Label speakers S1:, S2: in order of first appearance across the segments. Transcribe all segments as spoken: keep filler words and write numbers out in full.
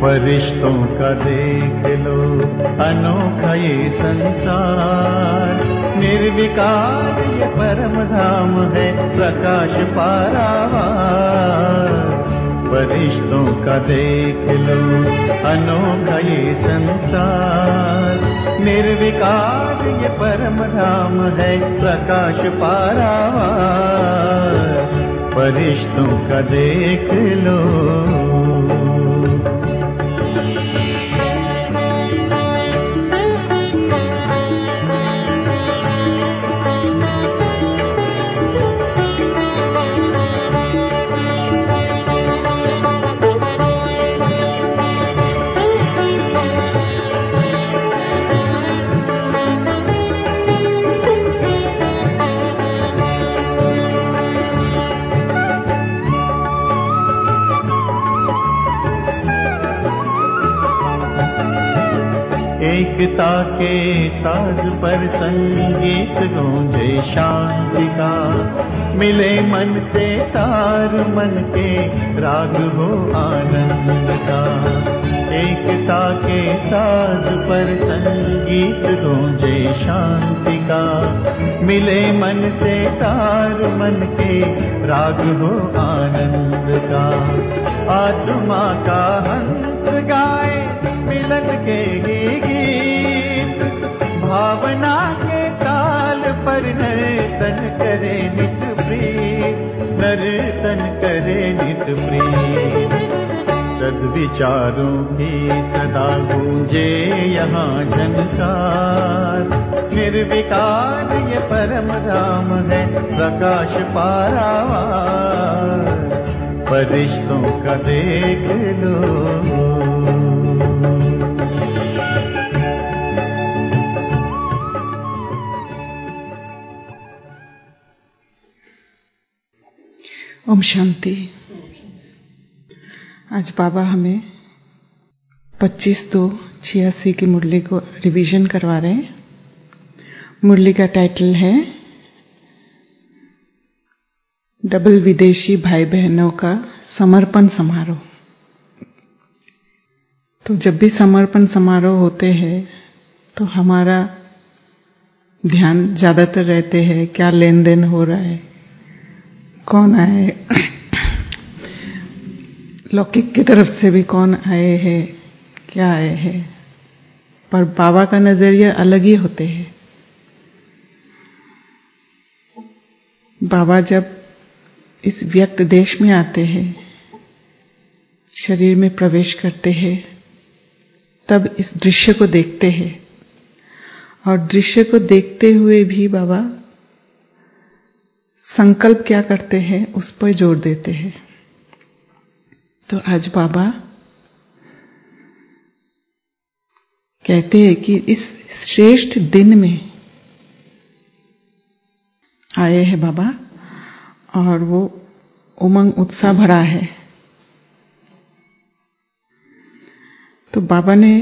S1: फरिश्तों का देख लो अनोखा ये संसार, निर्विकार ये परम धाम है प्रकाश पारावार। फरिश्तों का देख लो अनोखा ये संसार, निर्विकार ये परम धाम है प्रकाश पारावार। फरिश्तों का देख लो। एकता के साज पर संगीत गूंजे शांति का, मिले मन से तार मन के राग हो आनंद का। एकता के साज पर संगीत गूंजे शांति का, मिले मन से तार मन के राग हो आनंद का। आत्मा का हंस गाए मिलन के ही गीत, भावना के ताल पर नर्तन करे नित प्रीत, नर्तन करे नित प्रीत। सद्विचारों की सदा गूंजे यहाँ झनकार, निर्विकार ये परम धाम है प्रकाश पारावार। फरिश्तों का देख लो।
S2: ओम शांति। आज बाबा हमें पच्चीस दो छियासी की मुरली को रिवीजन करवा रहे हैं। मुरली का टाइटल है डबल विदेशी भाई बहनों का समर्पण समारोह। तो जब भी समर्पण समारोह होते हैं तो हमारा ध्यान ज्यादातर रहते हैं क्या लेन देन हो रहा है, कौन आए, लौकिक की तरफ से भी कौन आए हैं, क्या आए हैं। पर बाबा का नजरिया अलग ही होते हैं। बाबा जब इस व्यक्त देश में आते हैं, शरीर में प्रवेश करते हैं, तब इस दृश्य को देखते हैं और दृश्य को देखते हुए भी बाबा संकल्प क्या करते हैं उस पर जोर देते हैं। तो आज बाबा कहते हैं कि इस श्रेष्ठ दिन में आए हैं बाबा और वो उमंग उत्साह भरा है। तो बाबा ने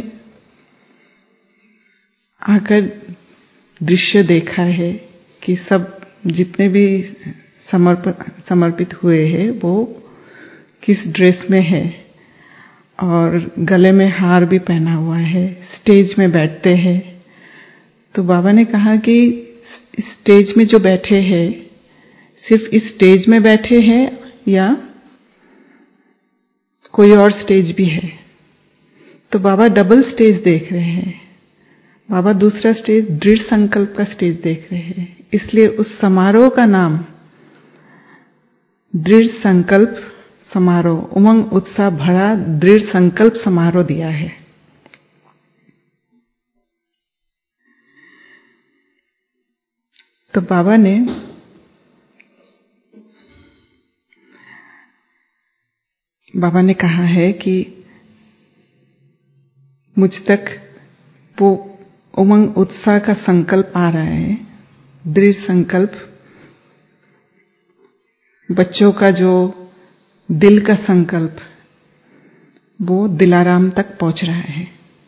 S2: आकर दृश्य देखा है कि सब जितने भी समर्पित समर्पित हुए हैं वो किस ड्रेस में है और गले में हार भी पहना हुआ है, स्टेज में बैठते हैं। तो बाबा ने कहा कि स्टेज में जो बैठे हैं सिर्फ इस स्टेज में बैठे हैं या कोई और स्टेज भी है। तो बाबा डबल स्टेज देख रहे हैं। बाबा दूसरा स्टेज दृढ़ संकल्प का स्टेज देख रहे हैं। इसलिए उस समारोह का नाम दृढ़ संकल्प समारोह, उमंग उत्साह भरा दृढ़ संकल्प समारोह दिया है। तो बाबा ने बाबा ने कहा है कि मुझ तक वो उमंग उत्साह का संकल्प आ रहा है, दृढ़ संकल्प, बच्चों का जो दिल का संकल्प वो दिलाराम तक पहुंच रहा है।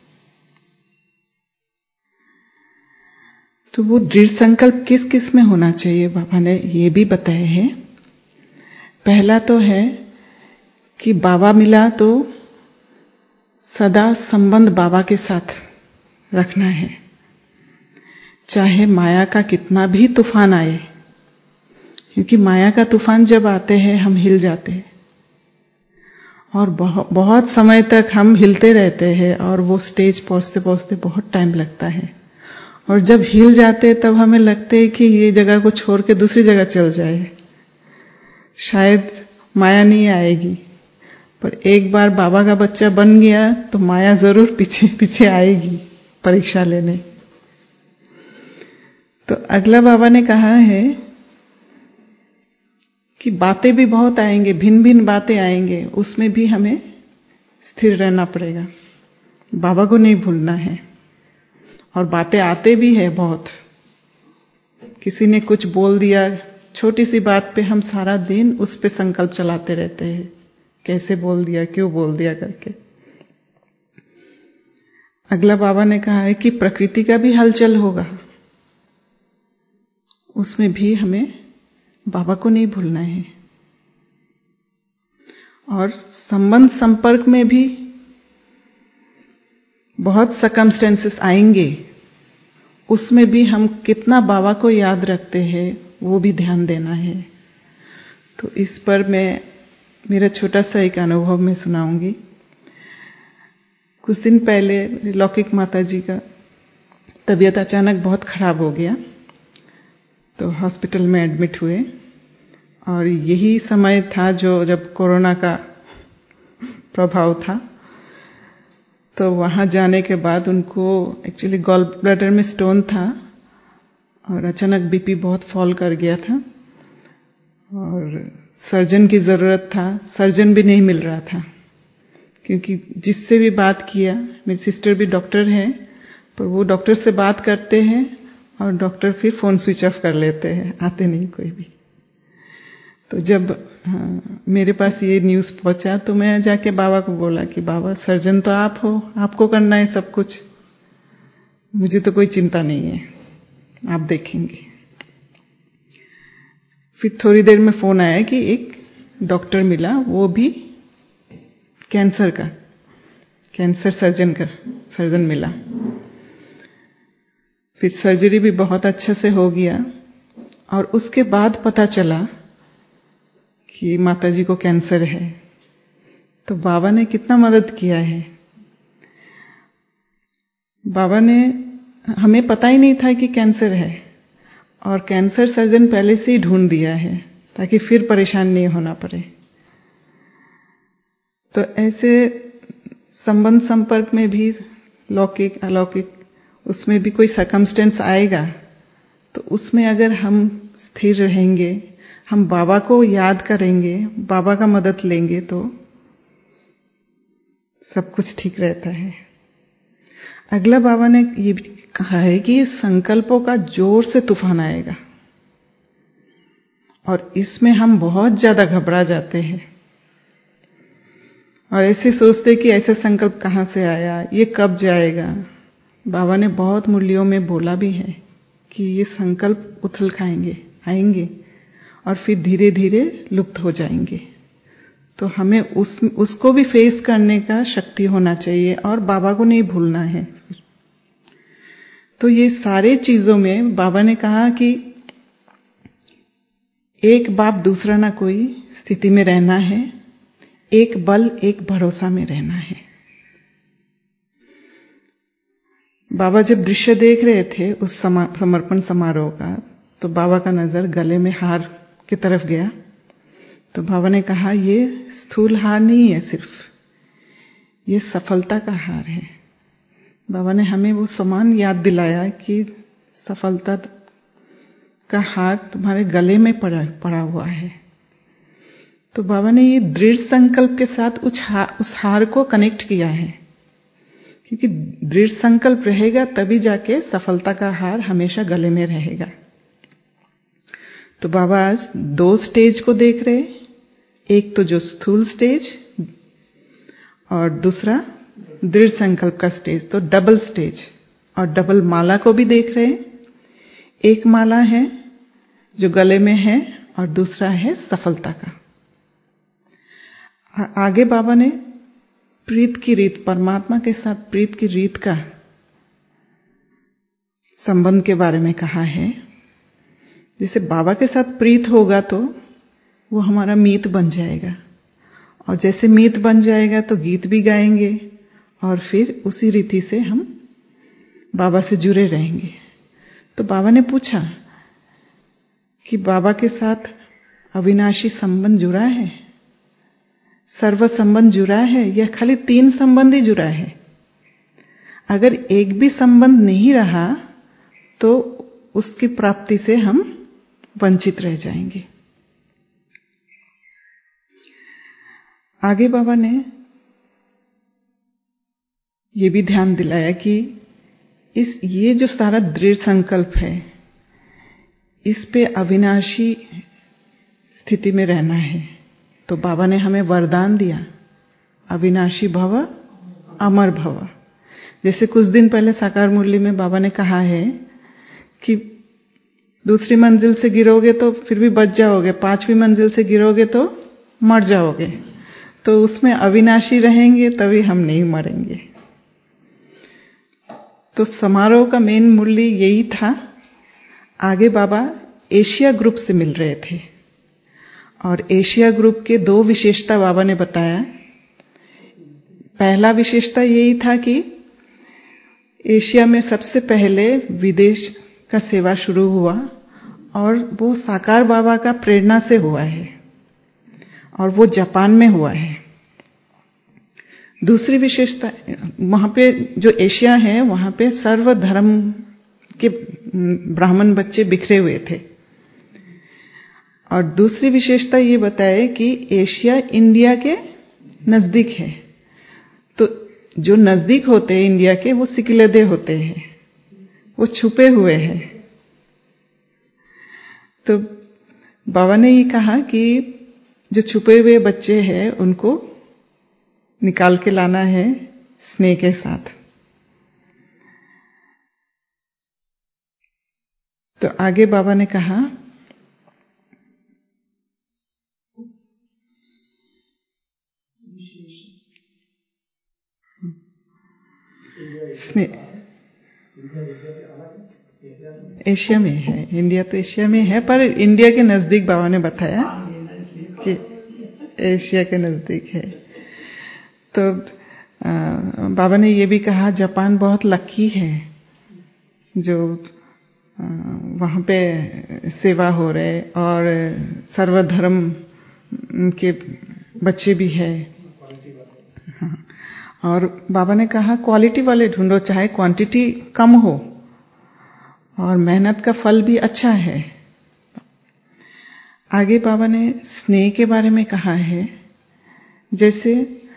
S2: तो वो दृढ़ संकल्प किस किस में होना चाहिए बाबा ने ये भी बताए हैं। पहला तो है कि बाबा मिला तो सदा संबंध बाबा के साथ रखना है, चाहे माया का कितना भी तूफान आए, क्योंकि माया का तूफान जब आते हैं हम हिल जाते हैं और बहुत, बहुत समय तक हम हिलते रहते हैं और वो स्टेज पहुंचते पहुंचते बहुत टाइम लगता है। और जब हिल जाते तब हमें लगते है कि ये जगह को छोड़ के दूसरी जगह चल जाए, शायद माया नहीं आएगी। पर एक बार बाबा का बच्चा बन गया तो माया जरूर पीछे पीछे आएगी परीक्षा लेने। तो अगला बाबा ने कहा है कि बातें भी बहुत आएंगे, भिन्न भिन्न बातें आएंगे, उसमें भी हमें स्थिर रहना पड़ेगा, बाबा को नहीं भूलना है। और बातें आते भी है बहुत, किसी ने कुछ बोल दिया, छोटी सी बात पे हम सारा दिन उस पे संकल्प चलाते रहते हैं, कैसे बोल दिया, क्यों बोल दिया करके। अगला बाबा ने कहा है कि प्रकृति का भी हलचल होगा, उसमें भी हमें बाबा को नहीं भूलना है। और संबंध संपर्क में भी बहुत सर्कमस्टेंसेस आएंगे, उसमें भी हम कितना बाबा को याद रखते हैं वो भी ध्यान देना है। तो इस पर मैं मेरा छोटा सा एक अनुभव मैं सुनाऊंगी। कुछ दिन पहले लौकिक माता जी का तबीयत अचानक बहुत खराब हो गया, तो हॉस्पिटल में एडमिट हुए। और यही समय था जो जब कोरोना का प्रभाव था। तो वहां जाने के बाद उनको एक्चुअली गॉल ब्लैडर में स्टोन था और अचानक बीपी बहुत फॉल कर गया था और सर्जन की जरूरत था, सर्जन भी नहीं मिल रहा था। क्योंकि जिससे भी बात किया, मेरी सिस्टर भी डॉक्टर है, पर वो डॉक्टर से बात करते हैं और डॉक्टर फिर फोन स्विच ऑफ कर लेते हैं, आते नहीं कोई भी। तो जब हाँ, मेरे पास ये न्यूज़ पहुंचा तो मैं जाके बाबा को बोला कि बाबा सर्जन तो आप हो, आपको करना है सब कुछ, मुझे तो कोई चिंता नहीं है, आप देखेंगे। फिर थोड़ी देर में फोन आया कि एक डॉक्टर मिला, वो भी कैंसर का, कैंसर सर्जन का सर्जन मिला। फिर सर्जरी भी बहुत अच्छे से हो गया और उसके बाद पता चला कि माताजी को कैंसर है। तो बाबा ने कितना मदद किया है। बाबा ने, हमें पता ही नहीं था कि कैंसर है और कैंसर सर्जन पहले से ही ढूंढ दिया है ताकि फिर परेशान नहीं होना पड़े। तो ऐसे संबंध संपर्क में भी लौकिक अलौकिक, उसमें भी कोई सर्कमस्टेंस आएगा तो उसमें अगर हम स्थिर रहेंगे, हम बाबा को याद करेंगे, बाबा का मदद लेंगे तो सब कुछ ठीक रहता है। अगला बाबा ने ये भी कहा है कि संकल्पों का जोर से तूफान आएगा और इसमें हम बहुत ज्यादा घबरा जाते हैं और ऐसे सोचते कि ऐसा संकल्प कहां से आया, ये कब जाएगा। बाबा ने बहुत मूल्यों में बोला भी है कि ये संकल्प उथल खाएंगे, आएंगे और फिर धीरे धीरे लुप्त हो जाएंगे। तो हमें उस उसको भी फेस करने का शक्ति होना चाहिए और बाबा को नहीं भूलना है। तो ये सारे चीजों में बाबा ने कहा कि एक बाप दूसरा ना कोई स्थिति में रहना है, एक बल एक भरोसा में रहना है। बाबा जब दृश्य देख रहे थे उस समर्पण समारोह का, तो बाबा का नजर गले में हार की तरफ गया। तो बाबा ने कहा ये स्थूल हार नहीं है, सिर्फ ये सफलता का हार है। बाबा ने हमें वो समान याद दिलाया कि सफलता का हार तुम्हारे गले में पड़ा पड़ा हुआ है। तो बाबा ने ये दृढ़ संकल्प के साथ उस हार, उस हार को कनेक्ट किया है, क्योंकि दृढ़ संकल्प रहेगा तभी जाके सफलता का हार हमेशा गले में रहेगा। तो बाबा आज दो स्टेज को देख रहे, एक तो जो स्थूल स्टेज और दूसरा दृढ़ संकल्प का स्टेज, तो डबल स्टेज और डबल माला को भी देख रहे। एक माला है जो गले में है और दूसरा है सफलता का। आगे बाबा ने प्रीत की रीत, परमात्मा के साथ प्रीत की रीत का संबंध के बारे में कहा है। जैसे बाबा के साथ प्रीत होगा तो वो हमारा मीत बन जाएगा, और जैसे मीत बन जाएगा तो गीत भी गाएंगे, और फिर उसी रीति से हम बाबा से जुड़े रहेंगे। तो बाबा ने पूछा कि बाबा के साथ अविनाशी संबंध जुड़ा है, सर्व संबंध जुड़ा है, या खाली तीन संबंध ही जुड़ा है? अगर एक भी संबंध नहीं रहा तो उसकी प्राप्ति से हम वंचित रह जाएंगे। आगे बाबा ने ये भी ध्यान दिलाया कि इस ये जो सारा दृढ़ संकल्प है, इस पे अविनाशी स्थिति में रहना है। तो बाबा ने हमें वरदान दिया, अविनाशी भव अमर भव। जैसे कुछ दिन पहले साकार मुरली में बाबा ने कहा है कि दूसरी मंजिल से गिरोगे तो फिर भी बच जाओगे, पांचवी मंजिल से गिरोगे तो मर जाओगे। तो उसमें अविनाशी रहेंगे तभी हम नहीं मरेंगे। तो समारोह का मेन मुरली यही था। आगे बाबा एशिया ग्रुप से मिल रहे थे, और एशिया ग्रुप के दो विशेषता बाबा ने बताया। पहला विशेषता यही था कि एशिया में सबसे पहले विदेश का सेवा शुरू हुआ, और वो साकार बाबा का प्रेरणा से हुआ है, और वो जापान में हुआ है। दूसरी विशेषता, वहां पे जो एशिया है वहां पे सर्व धर्म के ब्राह्मण बच्चे बिखरे हुए थे। और दूसरी विशेषता ये बताए कि एशिया इंडिया के नजदीक है। तो जो नजदीक होते हैं इंडिया के, वो सिकिलदे होते हैं, वो छुपे हुए हैं। तो बाबा ने ये कहा कि जो छुपे हुए बच्चे हैं उनको निकाल के लाना है स्नेह के साथ। तो आगे बाबा ने कहा, एशिया में है, इंडिया तो एशिया में है, पर इंडिया के नजदीक बाबा ने बताया कि एशिया के नजदीक है। तो आ, बाबा ने ये भी कहा जापान बहुत लकी है जो आ, वहां पे सेवा हो रहे और सर्वधर्म के बच्चे भी है। हाँ। और बाबा ने कहा क्वालिटी वाले ढूंढो, चाहे क्वांटिटी कम हो, और मेहनत का फल भी अच्छा है। आगे बाबा ने स्नेह के बारे में कहा है। जैसे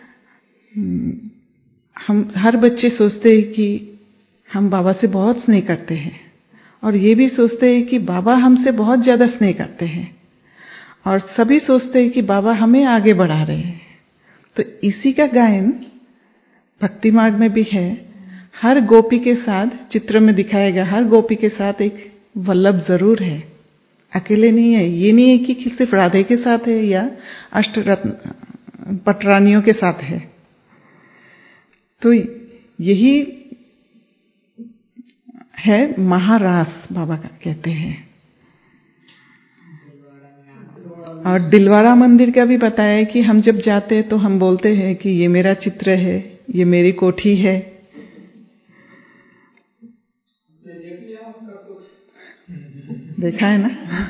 S2: हम हर बच्चे सोचते हैं कि हम बाबा से बहुत स्नेह करते हैं, और ये भी सोचते हैं कि बाबा हमसे बहुत ज्यादा स्नेह करते हैं, और सभी सोचते हैं कि बाबा हमें आगे बढ़ा रहे हैं। तो इसी का गायन भक्ति मार्ग में भी है। हर गोपी के साथ चित्र में दिखाएगा, हर गोपी के साथ एक वल्लभ जरूर है, अकेले नहीं है। ये नहीं है कि सिर्फ राधे के साथ है या अष्टरत्न पटरानियों के साथ है। तो यही है महारास, बाबा का कहते हैं। और दिलवारा मंदिर का भी बताया कि हम जब जाते हैं तो हम बोलते हैं कि ये मेरा चित्र है, ये मेरी कोठी है। देखा है ना?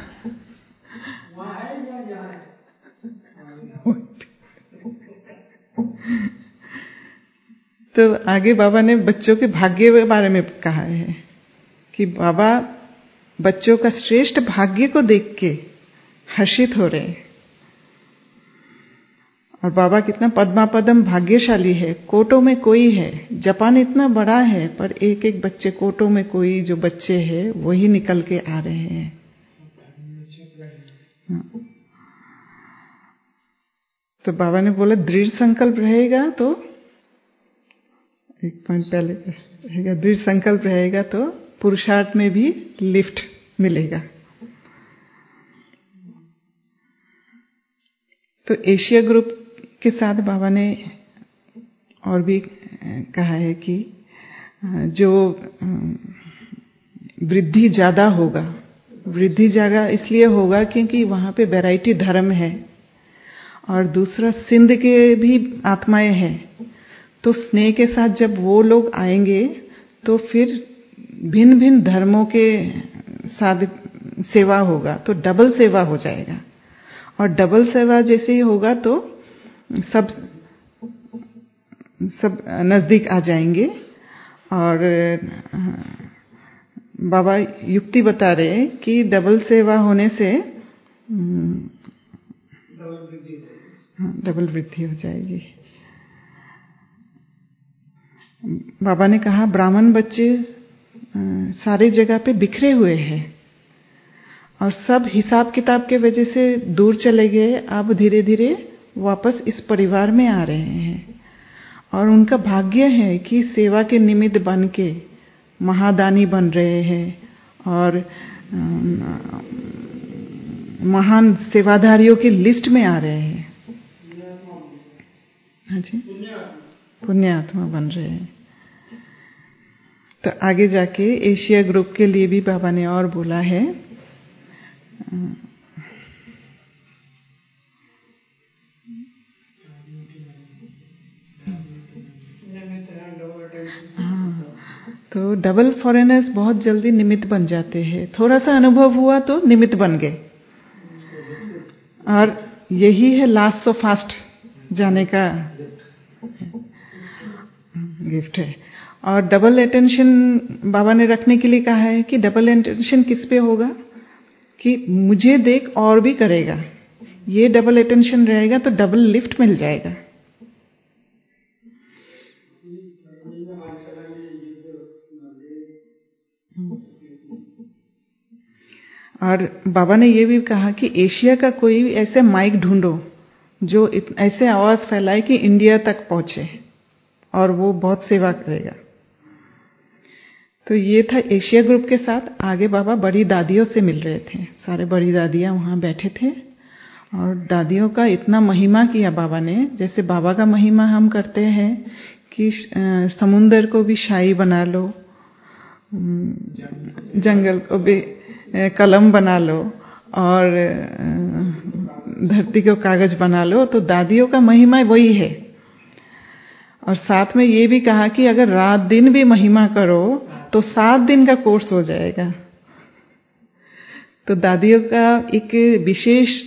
S2: तो आगे बाबा ने बच्चों के भाग्य के बारे में कहा है कि बाबा बच्चों का श्रेष्ठ भाग्य को देख के हर्षित हो रहे हैं। और बाबा कितना पद्मापदम भाग्यशाली है, कोटों में कोई है। जापान इतना बड़ा है पर एक एक बच्चे, कोटों में कोई जो बच्चे हैं वही निकल के आ रहे हैं। तो बाबा ने बोला दृढ़ संकल्प रहेगा तो, एक पॉइंट पहले रहेगा, दृढ़ संकल्प रहेगा तो पुरुषार्थ में भी लिफ्ट मिलेगा। तो एशिया ग्रुप के साथ बाबा ने और भी कहा है कि जो वृद्धि ज्यादा होगा, वृद्धि ज्यादा इसलिए होगा क्योंकि वहां पे वैरायटी धर्म है, और दूसरा सिंध के भी आत्माएं हैं, तो स्नेह के साथ जब वो लोग आएंगे तो फिर भिन्न भिन्न धर्मों के साथ सेवा होगा, तो डबल सेवा हो जाएगा। और डबल सेवा जैसे ही होगा तो सब सब नजदीक आ जाएंगे। और बाबा युक्ति बता रहे हैं कि डबल सेवा होने से डबल वृद्धि हो जाएगी। बाबा ने कहा ब्राह्मण बच्चे सारे जगह पे बिखरे हुए हैं और सब हिसाब किताब के वजह से दूर चले गए, अब धीरे धीरे वापस इस परिवार में आ रहे हैं। और उनका भाग्य है कि सेवा के निमित्त बन के महादानी बन रहे हैं और महान सेवाधारियों की लिस्ट में आ रहे हैं। हाँ जी, पुण्य आत्मा बन रहे हैं। तो आगे जाके एशिया ग्रुप के लिए भी बाबा ने और बोला है, तो डबल फॉरेनर्स बहुत जल्दी निमित्त बन जाते हैं। थोड़ा सा अनुभव हुआ तो निमित्त बन गए, और यही है लास्ट सो फास्ट जाने का गिफ्ट है। और डबल अटेंशन बाबा ने रखने के लिए कहा है कि डबल अटेंशन किस पे होगा कि मुझे देख और भी करेगा, ये डबल अटेंशन रहेगा तो डबल लिफ्ट मिल जाएगा। और बाबा ने ये भी कहा कि एशिया का कोई ऐसे माइक ढूंढो जो ऐसे आवाज फैलाए कि इंडिया तक पहुंचे, और वो बहुत सेवा करेगा। तो ये था एशिया ग्रुप के साथ। आगे बाबा बड़ी दादियों से मिल रहे थे, सारे बड़ी दादियां वहां बैठे थे, और दादियों का इतना महिमा किया बाबा ने। जैसे बाबा का महिमा हम करते हैं कि समुंदर को भी शाही बना लो, जंगल को भी कलम बना लो, और धरती को कागज बना लो, तो दादियों का महिमा वही है। और साथ में ये भी कहा कि अगर रात दिन भी महिमा करो तो सात दिन का कोर्स हो जाएगा। तो दादियों का एक विशेष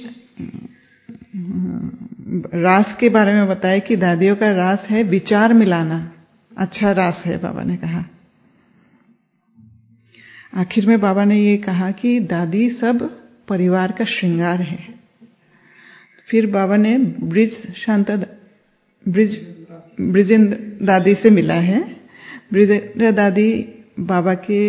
S2: रास के बारे में बताया कि दादियों का रास है विचार मिलाना, अच्छा रास है बाबा ने कहा। आखिर में बाबा ने ये कहा कि दादी सब परिवार का श्रृंगार है। फिर बाबा ने ब्रिज शांता ब्रिज ब्रिजेंद्र दादी से मिला है। ब्रिजेंद्र दादी बाबा के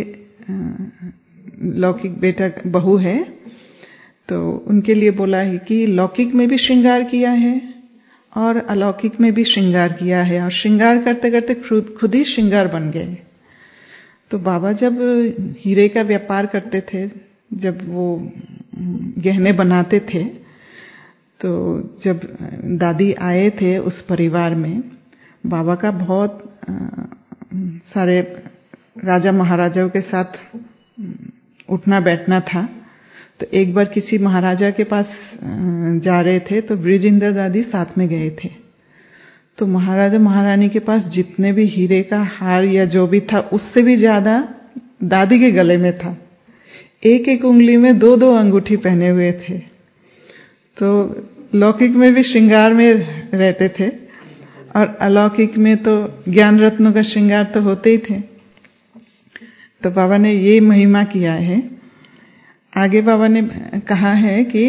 S2: लौकिक बेटा बहू है, तो उनके लिए बोला है कि लौकिक में भी श्रृंगार किया है और अलौकिक में भी श्रृंगार किया है, और श्रृंगार करते करते खुद खुद ही श्रृंगार बन गए। तो बाबा जब हीरे का व्यापार करते थे, जब वो गहने बनाते थे, तो जब दादी आए थे उस परिवार में, बाबा का बहुत सारे राजा महाराजाओं के साथ उठना बैठना था। तो एक बार किसी महाराजा के पास जा रहे थे तो ब्रिजेंद्र दादी साथ में गए थे। तो महाराजा महारानी के पास जितने भी हीरे का हार या जो भी था उससे भी ज्यादा दादी के गले में था। एक एक उंगली में दो दो अंगूठी पहने हुए थे। तो लौकिक में भी श्रृंगार में रहते थे, और अलौकिक में तो ज्ञान रत्नों का श्रृंगार तो होते ही थे। तो बाबा ने ये महिमा किया है। आगे बाबा ने कहा है कि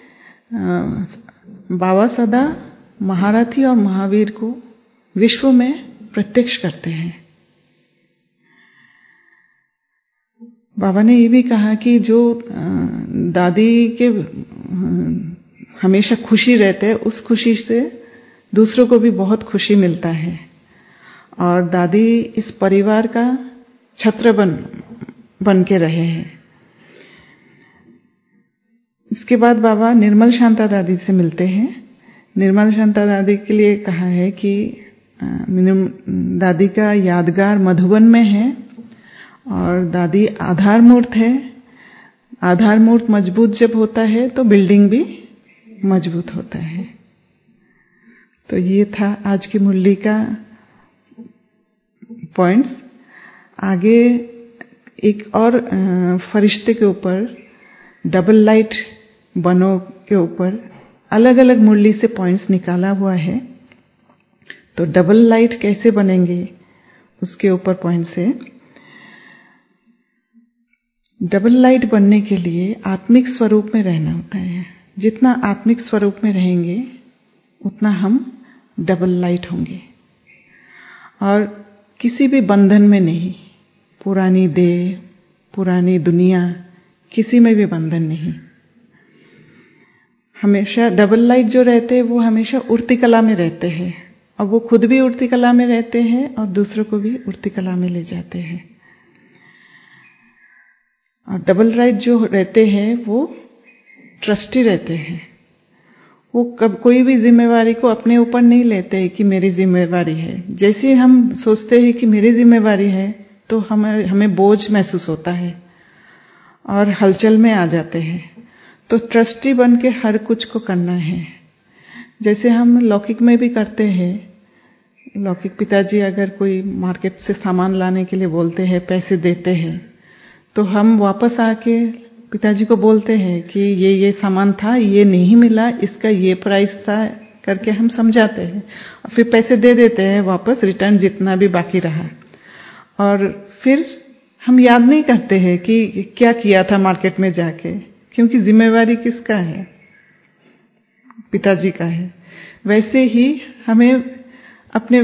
S2: बाबा सदा महारथी और महावीर को विश्व में प्रत्यक्ष करते हैं। बाबा ने ये भी कहा कि जो दादी के हमेशा खुशी रहते हैं, उस खुशी से दूसरों को भी बहुत खुशी मिलता है। और दादी इस परिवार का छत्र बन बन के रहे हैं। इसके बाद बाबा निर्मल शांता दादी से मिलते हैं। निर्मल शांता दादी के लिए कहा है कि दादी का यादगार मधुबन में है और दादी आधार मूर्त है। आधार मूर्त मजबूत जब होता है तो बिल्डिंग भी मजबूत होता है। तो ये था आज की मुरली का पॉइंट्स। आगे एक और फरिश्ते के ऊपर डबल लाइट बनो के ऊपर अलग अलग मुरली से पॉइंट्स निकाला हुआ है। तो डबल लाइट कैसे बनेंगे उसके ऊपर पॉइंट्स है। डबल लाइट बनने के लिए आत्मिक स्वरूप में रहना होता है। जितना आत्मिक स्वरूप में रहेंगे उतना हम डबल लाइट होंगे और किसी भी बंधन में नहीं, पुरानी देह, पुरानी दुनिया, किसी में भी बंधन नहीं। हमेशा डबल लाइट जो रहते हैं वो हमेशा उड़ती कला में रहते हैं और वो खुद भी उड़ती कला में रहते हैं और दूसरों को भी उड़ती कला में ले जाते हैं। और डबल लाइट जो रहते हैं वो ट्रस्टी रहते हैं। वो कब कोई भी जिम्मेवारी को अपने ऊपर नहीं लेते हैं कि मेरी जिम्मेवारी है। जैसे हम सोचते हैं कि मेरी जिम्मेवारी है तो हमें हमें बोझ महसूस होता है और हलचल में आ जाते हैं। तो ट्रस्टी बन के हर कुछ को करना है। जैसे हम लौकिक में भी करते हैं। लौकिक पिताजी अगर कोई मार्केट से सामान लाने के लिए बोलते हैं, पैसे देते हैं, तो हम वापस आके पिताजी को बोलते हैं कि ये ये सामान था, ये नहीं मिला, इसका ये प्राइस था करके हम समझाते हैं और फिर पैसे दे देते हैं वापस, रिटर्न जितना भी बाकी रहा। और फिर हम याद नहीं करते हैं कि क्या किया था मार्केट में जाके, क्योंकि जिम्मेवारी किसका है? पिताजी का है। वैसे ही हमें अपने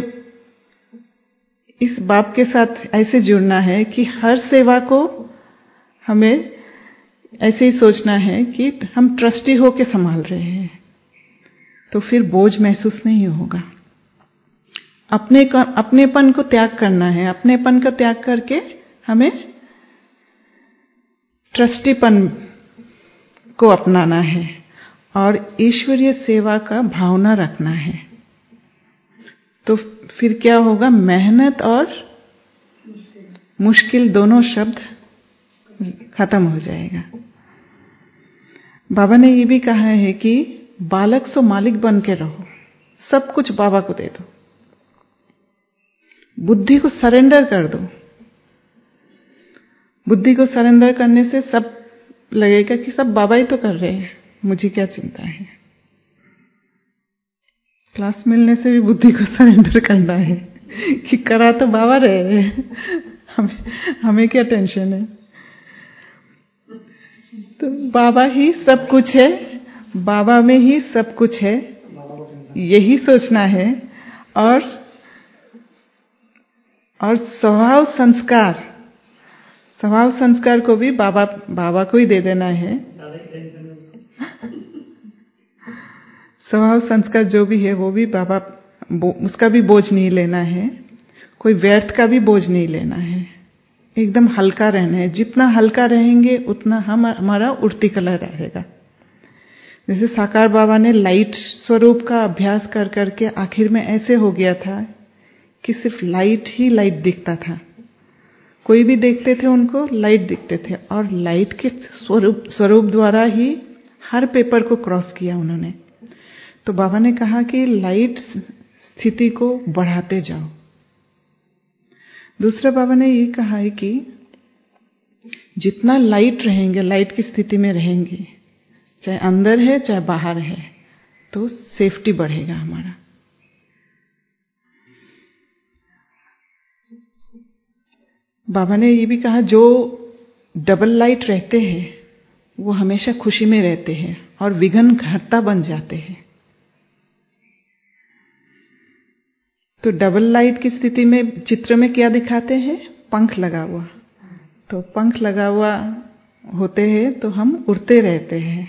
S2: इस बाप के साथ ऐसे जुड़ना है कि हर सेवा को हमें ऐसे ही सोचना है कि हम ट्रस्टी होके संभाल रहे हैं, तो फिर बोझ महसूस नहीं होगा। अपने अपनेपन को त्याग करना है। अपनेपन का त्याग करके हमें ट्रस्टीपन को अपनाना है और ईश्वरीय सेवा का भावना रखना है। तो फिर क्या होगा? मेहनत और मुश्किल दोनों शब्द खत्म हो जाएगा। बाबा ने ये भी कहा है कि बालक सो मालिक बन के रहो, सब कुछ बाबा को दे दो, बुद्धि को सरेंडर कर दो। बुद्धि को सरेंडर करने से सब लगेगा कि सब बाबा ही तो कर रहे हैं, मुझे क्या चिंता है। क्लास मिलने से भी बुद्धि को सरेंडर करना है कि करा तो बाबा रहे हैं, हमें, हमें क्या टेंशन है। तो बाबा ही सब कुछ है, बाबा में ही सब कुछ है, यही सोचना है। और और स्वभाव संस्कार, स्वभाव संस्कार को भी बाबा बाबा को ही दे देना है। स्वभाव संस्कार जो भी है वो भी बाबा, उसका भी बोझ नहीं लेना है, कोई व्यर्थ का भी बोझ नहीं लेना है, एकदम हल्का रहना है। जितना हल्का रहेंगे उतना हम हमारा उड़ती कला रहेगा। जैसे साकार बाबा ने लाइट स्वरूप का अभ्यास कर करके आखिर में ऐसे हो गया था कि सिर्फ लाइट ही लाइट दिखता था। कोई भी देखते थे उनको लाइट दिखते थे और लाइट के स्वरूप स्वरूप द्वारा ही हर पेपर को क्रॉस किया उन्होंने। तो बाबा ने कहा कि लाइट स्थिति को बढ़ाते जाओ। दूसरा बाबा ने ये कहा है कि जितना लाइट रहेंगे, लाइट की स्थिति में रहेंगे, चाहे अंदर है चाहे बाहर है, तो सेफ्टी बढ़ेगा हमारा। बाबा ने ये भी कहा जो डबल लाइट रहते हैं वो हमेशा खुशी में रहते हैं और विघ्न घटता बन जाते हैं। तो डबल लाइट की स्थिति में चित्र में क्या दिखाते हैं? पंख लगा हुआ। तो पंख लगा हुआ होते हैं तो हम उड़ते रहते हैं।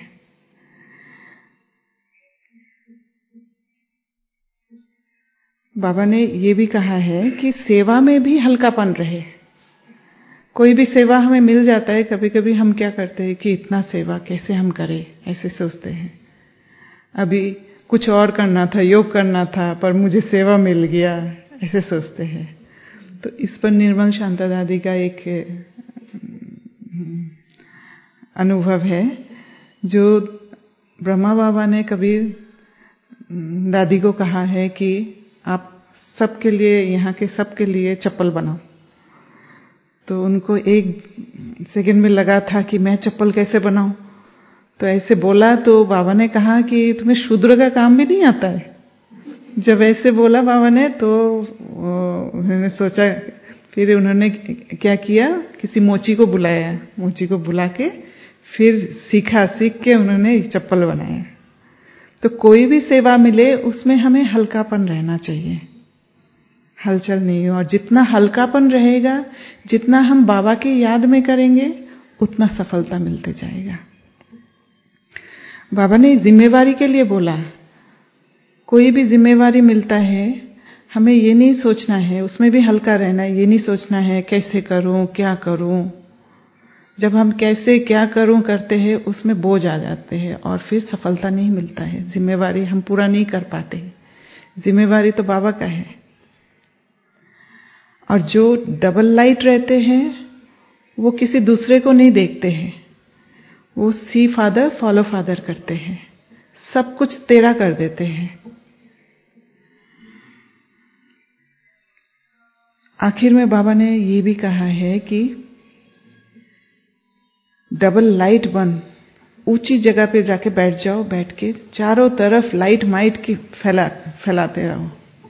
S2: बाबा ने ये भी कहा है कि सेवा में भी हल्कापन रहे। कोई भी सेवा हमें मिल जाता है, कभी कभी हम क्या करते हैं कि इतना सेवा कैसे हम करें, ऐसे सोचते हैं। अभी कुछ और करना था, योग करना था, पर मुझे सेवा मिल गया, ऐसे सोचते हैं। तो इस पर निर्मल शांता दादी का एक अनुभव है, जो ब्रह्मा बाबा ने कभी दादी को कहा है कि आप सबके लिए, यहाँ के सबके लिए चप्पल बनाओ। तो उनको एक सेकंड में लगा था कि मैं चप्पल कैसे बनाऊं। तो ऐसे बोला तो बाबा ने कहा कि तुम्हें शूद्र का काम भी नहीं आता है। जब ऐसे बोला बाबा ने तो उन्होंने सोचा, फिर उन्होंने क्या किया, किसी मोची को बुलाया, मोची को बुला के फिर सीखा, सीख के उन्होंने चप्पल बनाया। तो कोई भी सेवा मिले उसमें हमें हल्कापन रहना चाहिए, हलचल नहीं हो। और जितना हल्कापन रहेगा, जितना हम बाबा की याद में करेंगे, उतना सफलता मिलते जाएगा। बाबा ने जिम्मेवारी के लिए बोला, कोई भी जिम्मेवारी मिलता है, हमें ये नहीं सोचना है, उसमें भी हल्का रहना है। ये नहीं सोचना है कैसे करूं, क्या करूं। जब हम कैसे क्या करूं करते हैं, उसमें बोझ आ जाते हैं और फिर सफलता नहीं मिलता है। जिम्मेवारी हम पूरा नहीं कर पाते। जिम्मेवारी तो बाबा का है। और जो डबल लाइट रहते हैं, वो किसी दूसरे को नहीं देखते हैं, वो सी फादर फॉलो फादर करते हैं, सब कुछ तेरा कर देते हैं। आखिर में बाबा ने ये भी कहा है कि डबल लाइट बन, ऊंची जगह पे जाके बैठ जाओ, बैठ के चारों तरफ लाइट माइट की फैला फैलाते रहो।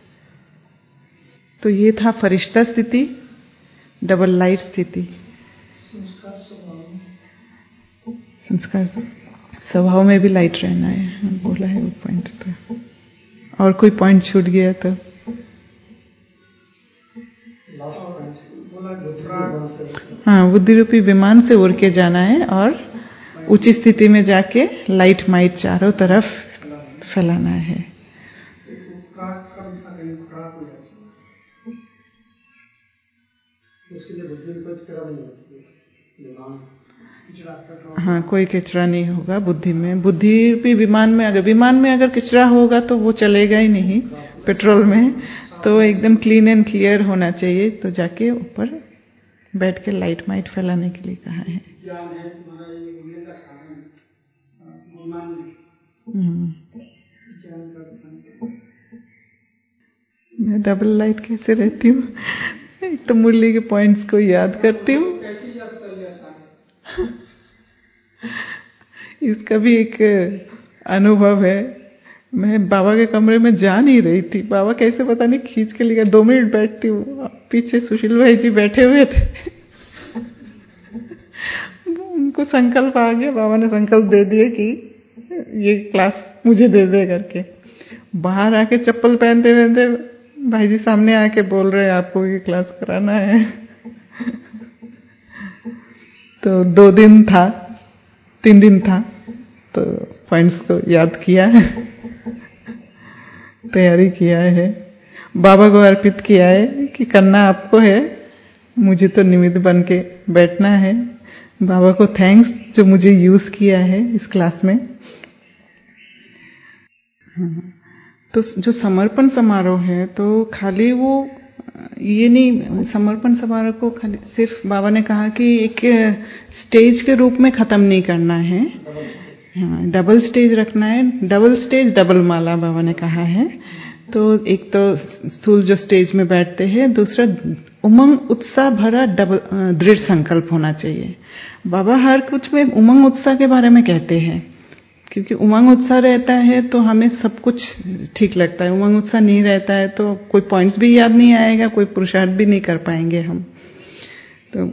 S2: तो ये था फरिश्ता स्थिति, डबल लाइट स्थिति। संस्कार स्वभाव में भी लाइट रहना है, बोला है वो पॉइंट। तो और कोई पॉइंट छूट गया तो हाँ, बुद्धि रूपी विमान से उड़ के जाना है और ऊंची स्थिति में जाके लाइट माइट चारों तरफ फैलाना है। हाँ, कोई कचरा नहीं होगा बुद्धि में। बुद्धि रूपी विमान में अगर विमान में अगर कचरा होगा तो वो चलेगा ही नहीं। पेट्रोल में तो एकदम क्लीन एंड क्लियर होना चाहिए। तो जाके ऊपर बैठ के लाइट माइट फैलाने के लिए कहा है। मैं डबल लाइट कैसे रहती हूँ, एक तो मुरली के पॉइंट्स को याद करती हूँ। इसका भी एक अनुभव है। मैं बाबा के कमरे में जा नहीं रही थी, बाबा कैसे पता नहीं खींच के लेकर, दो मिनट बैठती हूँ, पीछे सुशील भाई जी बैठे हुए थे। उनको संकल्प आ गया, बाबा ने संकल्प दे दिए कि ये क्लास मुझे दे दे करके। बाहर आके चप्पल पहनते पहनते भाई जी सामने आके बोल रहे हैं आपको ये क्लास कराना है। तो दो दिन था, तीन दिन था, तो पॉइंट्स को याद किया है, तैयारी किया है, बाबा को अर्पित किया है कि करना आपको है, मुझे तो निमित्त बन के बैठना है। बाबा को थैंक्स जो मुझे यूज किया है इस क्लास में। तो जो समर्पण समारोह है, तो खाली वो ये नहीं, समर्पण समारोह को खाली सिर्फ बाबा ने कहा कि एक स्टेज के रूप में खत्म नहीं करना है, हाँ, डबल स्टेज रखना है। डबल स्टेज डबल माला बाबा ने कहा है। तो एक तो स्थूल जो स्टेज में बैठते हैं, दूसरा उमंग उत्साह भरा डबल दृढ़ संकल्प होना चाहिए। बाबा हर कुछ में उमंग उत्साह के बारे में कहते हैं, क्योंकि उमंग उत्साह रहता है तो हमें सब कुछ ठीक लगता है। उमंग उत्साह नहीं रहता है तो कोई पॉइंट्स भी याद नहीं आएगा, कोई पुरुषार्थ भी नहीं कर पाएंगे हम। तो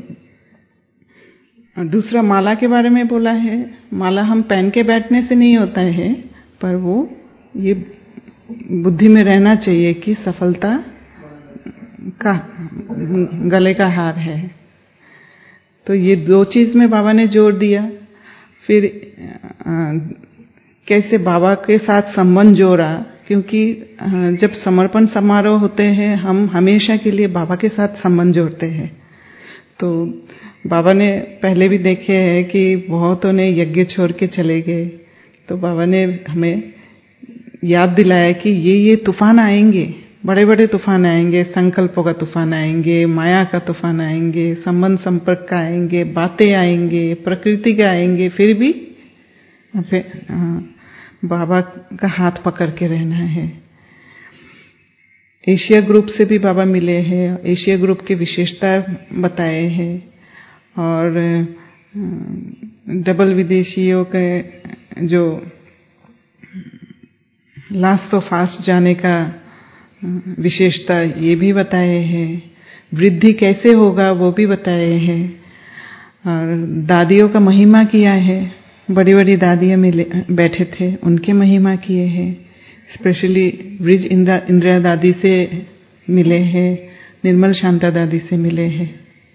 S2: दूसरा माला के बारे में बोला है। माला हम पहन के बैठने से नहीं होता है, पर वो ये बुद्धि में रहना चाहिए कि सफलता का गले का हार है। तो ये दो चीज में बाबा ने जोर दिया। फिर आ, कैसे बाबा के साथ संबंध जोड़ा, क्योंकि जब समर्पण समारोह होते हैं हम हमेशा के लिए बाबा के साथ संबंध जोड़ते हैं। तो बाबा ने पहले भी देखे हैं कि बहुतों ने यज्ञ छोड़ के चले गए, तो बाबा ने हमें याद दिलाया कि ये ये तूफान आएंगे, बड़े बड़े तूफान आएंगे, संकल्पों का तूफान आएंगे, माया का तूफान आएंगे, संबंध संपर्क का आएंगे, बातें आएंगे, प्रकृति के आएंगे, फिर भी बाबा का हाथ पकड़ के रहना है। एशिया ग्रुप से भी बाबा मिले हैं, एशिया ग्रुप की विशेषता बताए हैं, और डबल विदेशियों के जो लास्ट सो फास्ट जाने का विशेषता ये भी बताए हैं, वृद्धि कैसे होगा वो भी बताए हैं, और दादियों का महिमा किया है, बड़ी बड़ी दादियां मिले बैठे थे, उनके महिमा किए हैं, स्पेशली ब्रिज इंदिरा दादी से मिले हैं, निर्मल शांता दादी से मिले हैं।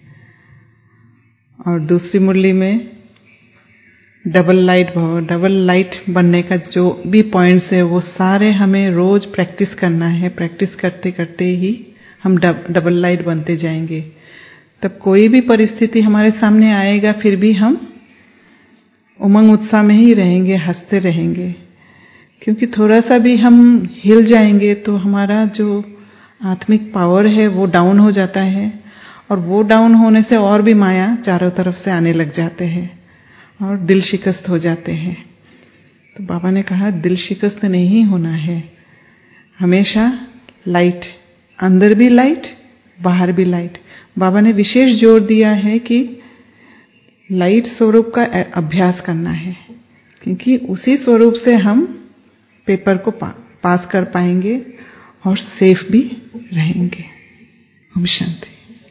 S2: और दूसरी मुरली में डबल लाइट भाव, डबल लाइट बनने का जो भी पॉइंट्स है वो सारे हमें रोज प्रैक्टिस करना है। प्रैक्टिस करते करते ही हम डब, डबल लाइट बनते जाएंगे। तब कोई भी परिस्थिति हमारे सामने आएगा फिर भी हम उमंग उत्साह में ही रहेंगे, हंसते रहेंगे, क्योंकि थोड़ा सा भी हम हिल जाएंगे तो हमारा जो आत्मिक पावर है वो डाउन हो जाता है, और वो डाउन होने से और भी माया चारों तरफ से आने लग जाते हैं और दिल शिकस्त हो जाते हैं। तो बाबा ने कहा दिल शिकस्त नहीं होना है, हमेशा लाइट, अंदर भी लाइट, बाहर भी लाइट। बाबा ने विशेष जोर दिया है कि लाइट स्वरूप का अभ्यास करना है, क्योंकि उसी स्वरूप से हम पेपर को पा, पास कर पाएंगे और सेफ भी रहेंगे। ओम शांति।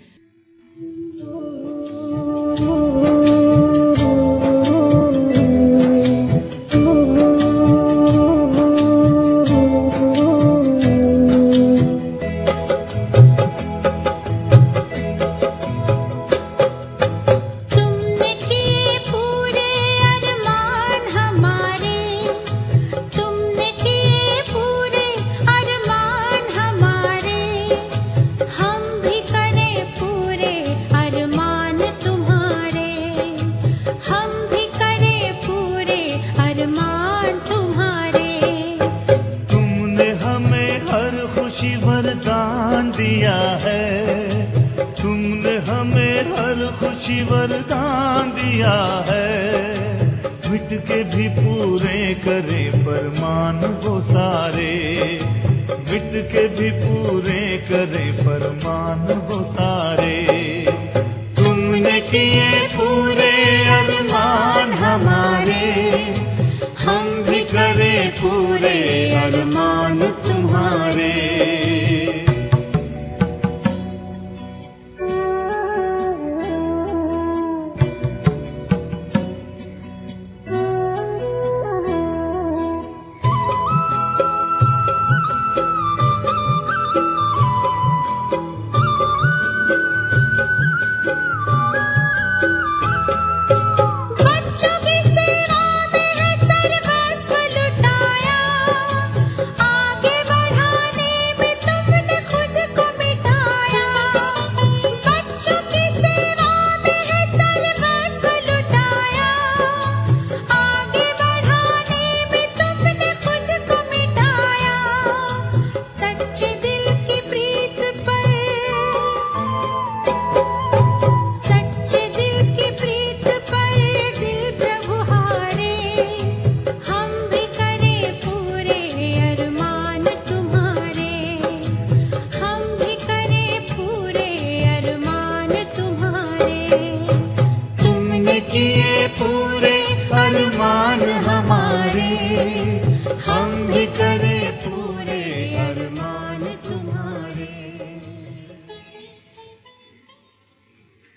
S1: वरदान दिया है, मिट के भी पूरे करे फरमान वो सारे, मिट के भी पूरे करे फरमान वो सारे। तुमने किए पूरे अरमान हमारे, हम भी करे पूरे अरमान तुम्हारे। किए पूरे